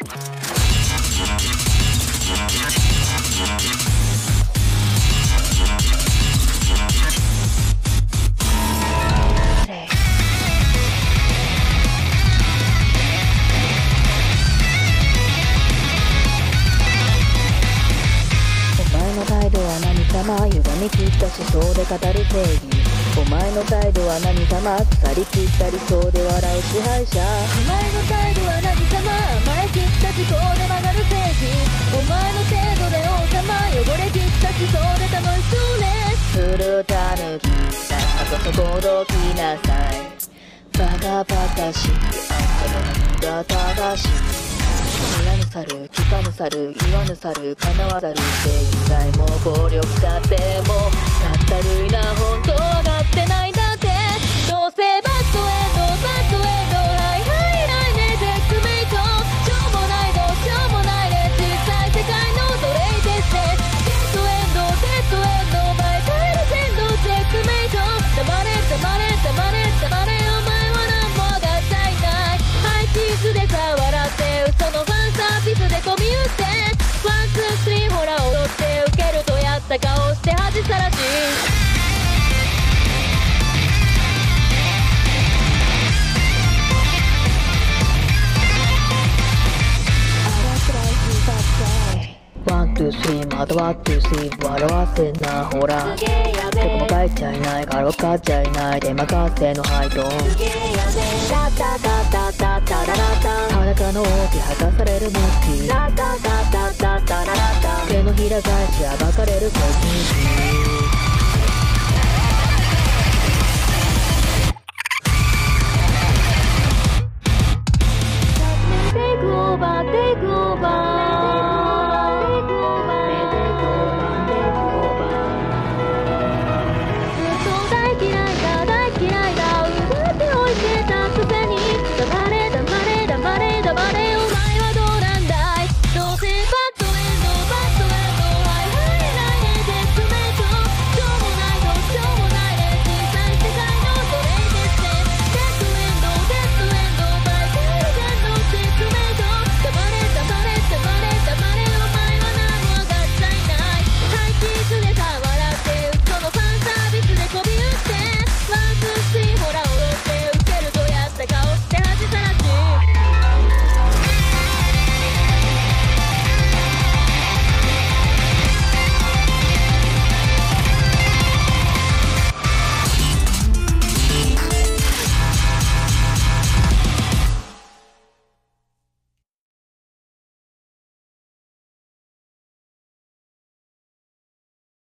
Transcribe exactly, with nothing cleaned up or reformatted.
態度は何様、歪み切った思想で語る正義。お前の態度は何様、腐りきった理想で笑う支配者。お前の態度は何様、甘えきった思考で曲がる正義。お前の程度で王様、汚れきった思想で楽しそうね。古たぬきだからこそ行動きなさい。バカバカしいあんたの何が正しい。見やぬさる、聞かぬさる、言わぬさる、叶わざる正義罪も暴力だってもかったるいな、本当わかってないんだって。どうせバッドエンドバッドエンド、はいはいないねゼックメイト。しょうもないどうしようもないね、小さい世界の奴隷ですね。デッドエンドデッドエンド、前帰る全土チェックメイト。黙れ黙れ黙れ黙れ、お前は何も分かっちゃいない。ハイチーズでさ笑って嘘のファンサービスで込み打ってワンツースリーほら踊ってウケるとやった顔して恥さらし。ワン、ツー、スリー、またワン、ツー、スリー、笑わせんな、ほら。どこも書いちゃいない、から分かっちゃいない、手任せのハイトーン。タタタタタタララタ。裸の王手吐かされるモッキー。タタタタタタララタ。手のひら返し暴かれるコキンキー。